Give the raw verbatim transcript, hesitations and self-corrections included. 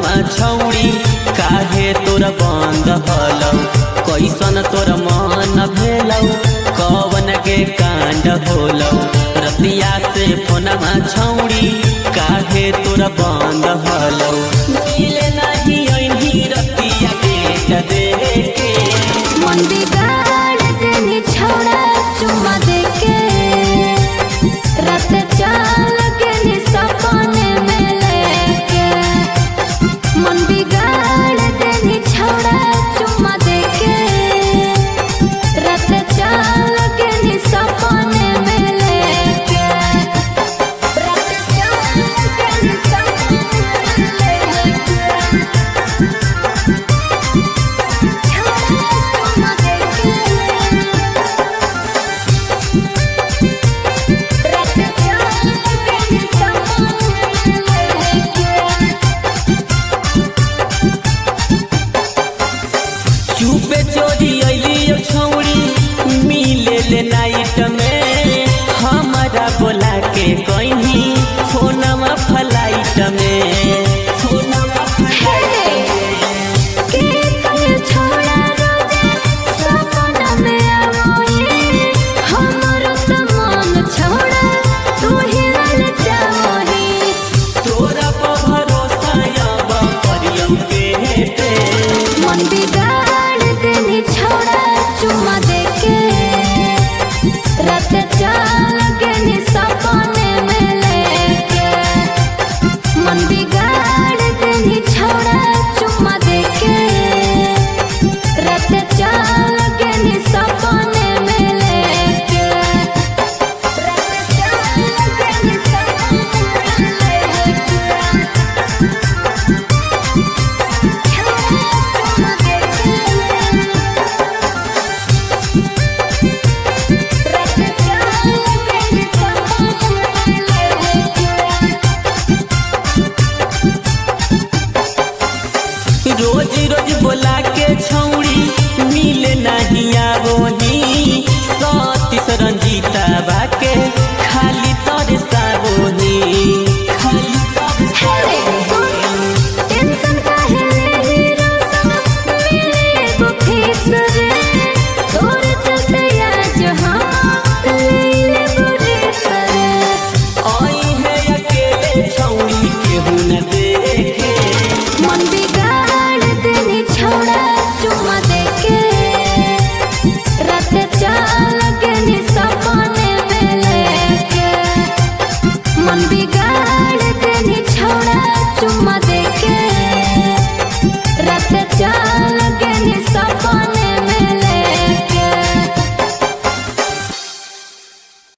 फोनमा छौड़ी काहे तोर बंद हलौ कैसन तोर मन भेलौ कवन के कांड होलौ रतिया से फोनमा छौड़ी काहे तोर बंद हलौ मिले नहीं ऐनी रतिया के देखे मन बिगाड़ देनी छौड़ा चुम्मा देके रात चाल के नी सपने में लेके मन बिगाड़ देनी छौड़ा चुम्मा देके रात चाल के नी सपने में लेके रात चाल के नी सपने में लेके छौड़ा चुम्मा देके चुपे चोरी अइली छौड़ी मिले ले नाइट में हमारा बोला के कहीं फोनमा फ्लाइट में फोनमा के कहे छोड़ा रोजे सपना में आवही हमर त मन छोड़ा तू ही रल चाही तोरा पर भरोसा अब करियम के पे मन बिगाड़ देनी छोड़ा चुम्मा देके रात चाल के नी सपने में लेके मन बिगाड़ देनी छोड़ा चुम्मा देके रात चाल के नी सपने में लेके रात चाल के नी सपने में लेके चुम्मा देके रात चाल के नी सपने में लेके रोज रोज बोला के छौ